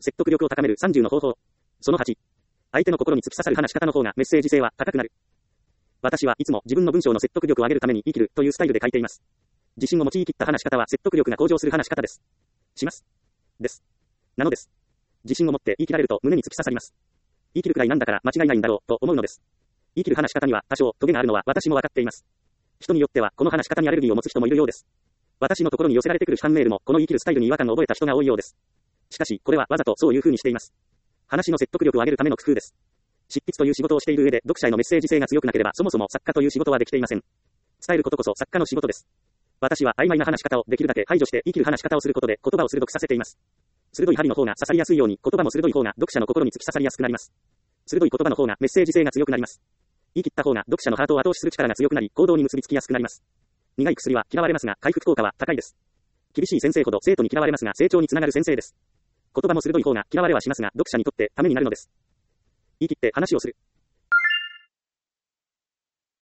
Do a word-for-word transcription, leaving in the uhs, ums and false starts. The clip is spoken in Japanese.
説得力を高めるさんじゅうの方法。そのはち。相手の心に突き刺さる話し方の方がメッセージ性は高くなる。私はいつも自分の文章の説得力を上げるために生きるというスタイルで書いています。自信を持ち切った話し方は説得力が向上する話し方です。します。です。なのです。自信を持って言い切られると胸に突き刺さります。言い切るくらいなんだから間違いないんだろうと思うのです。言い切る話し方には多少トゲがあるのは私もわかっています。人によってはこの話し方にアレルギーを持つ人もいるようです。私のところに寄せられてくる批判メールもこの言い切るスタイルに違和感を覚えた人が多いようです。しかしこれはわざとそういう風にしています。話の説得力を上げるための工夫です。執筆という仕事をしている上で読者へのメッセージ性が強くなければそもそも作家という仕事はできていません。伝えることこそ作家の仕事です。私は曖昧な話し方をできるだけ排除して言い切る話し方をすることで言葉を鋭くさせています。鋭い針の方が刺さりやすいように言葉も鋭い方が読者の心に突き刺さりやすくなります。鋭い言葉の方がメッセージ性が強くなります。言い切った方が読者のハートを後押しする力が強くなり行動に結びつきやすくなります。苦い薬は嫌われますが回復効果は高いです。厳しい先生ほど生徒に嫌われますが成長につながる先生です。言葉も鋭い方が嫌われはしますが読者にとってためになるのです。言い切って話をする。